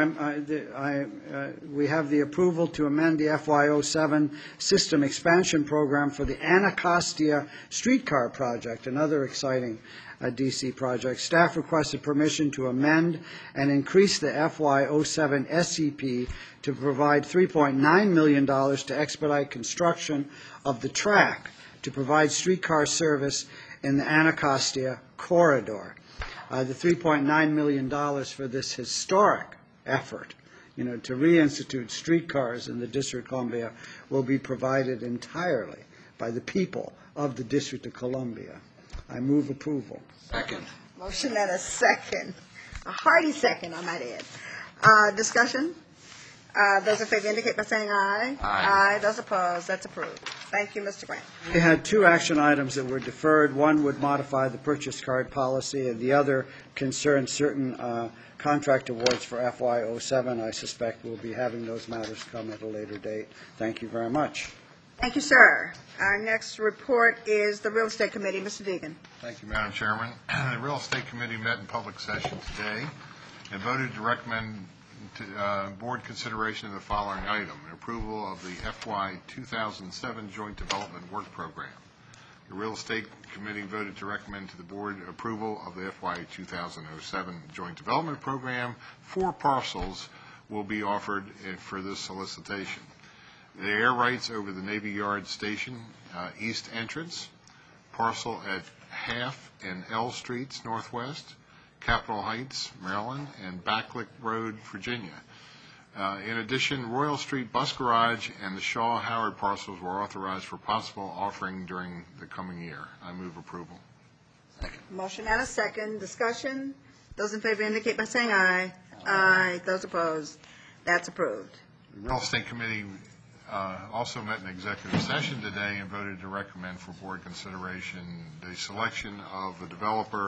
we have the approval to amend the FY07 System Expansion Program for the Anacostia Streetcar Project, another exciting DC project. Staff requested permission to amend and increase the FY07 SCP to provide $3.9 million to expedite construction of the track to provide streetcar service in the Anacostia corridor. The $3.9 million for this historic effort, to reinstitute streetcars in the District of Columbia, will be provided entirely by the people of the District of Columbia. I move approval. Second. Motion and a second. A hearty second, I might add. Discussion. Those in favor indicate by saying aye. Aye. Those opposed. That's approved. Thank you, Mr. Graham. We had two action items that were deferred. One would modify the purchase card policy, and the other concerns certain contract awards for FY07. I suspect we'll be having those matters come at a later date. Thank you very much. Thank you, sir. Our next report is the Real Estate Committee. Mr. Deegan. Thank you, Madam Chairman. The Real Estate Committee met in public session today and voted to recommend to board consideration of the following item: approval of the FY 2007 Joint Development Work Program. The Real Estate Committee voted to recommend to the board approval of the FY 2007 Joint Development Program. 4 parcels will be offered for this solicitation: the air rights over the Navy Yard Station east entrance, parcel at half and L Streets Northwest, Capitol Heights, Maryland, and Backlick Road, Virginia. In addition, Royal Street Bus Garage and the Shaw Howard parcels were authorized for possible offering during the coming year. I move approval. Second. Motion and a second. Discussion. Those in favor indicate by saying aye. Aye. Those opposed. That's approved. The Real Estate Committee also met in executive session today and voted to recommend for board consideration the selection of a developer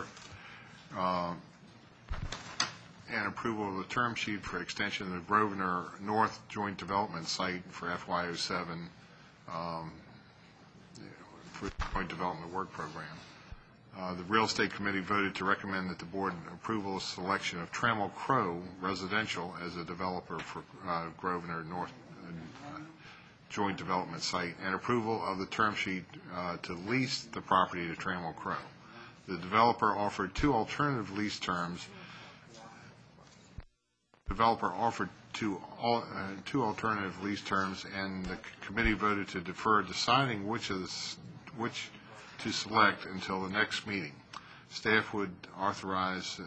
and approval of the term sheet for extension of the Grosvenor North Joint Development Site for FY07 for the Joint Development Work Program. The Real Estate Committee voted to recommend that the board approval of selection of Trammell Crow Residential as a developer for Grosvenor North Joint Development Site, and approval of the term sheet to lease the property to Trammell Crow. The developer offered two alternative lease terms. Two alternative lease terms, and the committee voted to defer deciding which to select until the next meeting. Staff would be authorized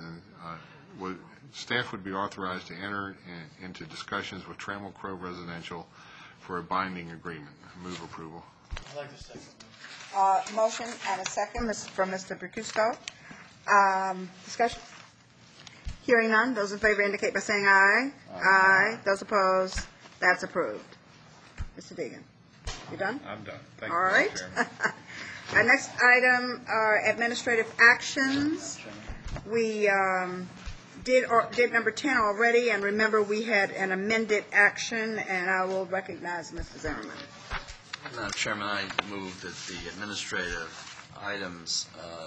to enter into discussions with Trammell Crow Residential for a binding agreement. Move approval. I'd like to second. Motion and a second from Mr. Bricusto. Discussion? Hearing none, those in favor indicate by saying aye. Aye. Those opposed, that's approved. Mr. Deegan, you done? I'm done. Thank you, All right. Mr. Chairman. Our next item are administrative actions. We did number 10 already, and remember we had an amended action, and I will recognize Mr. Zimmerman. Madam Chairman, I move that the administrative items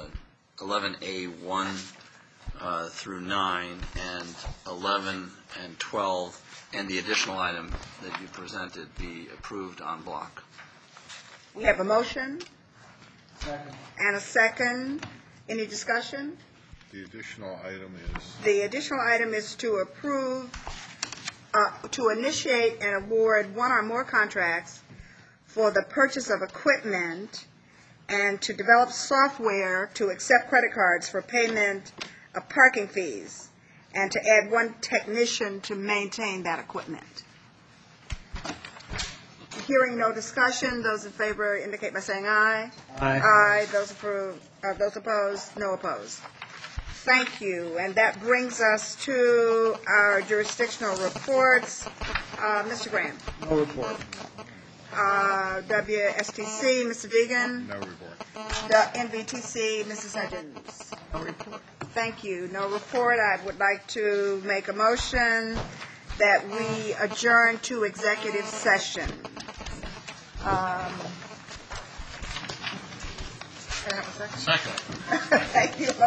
11A1 through 9 and 11 and 12 and the additional item that you presented be approved en bloc. We have a motion. Second. And a second. Any discussion? The additional item is? The additional item is to approve, to initiate and award one or more contracts for the purchase of equipment and to develop software to accept credit cards for payment of parking fees, and to add one technician to maintain that equipment. Hearing no discussion, those in favor indicate by saying aye. Aye. Aye. Those opposed, no opposed. Thank you. And that brings us to our jurisdictional reports. Mr. Graham. No report. WSTC, Mr. Deegan. No report. The NVTC, Mrs. Hudgens. No report. Thank you. No report. I would like to make a motion that we adjourn to executive session. Can I have a second? Second. Thank you.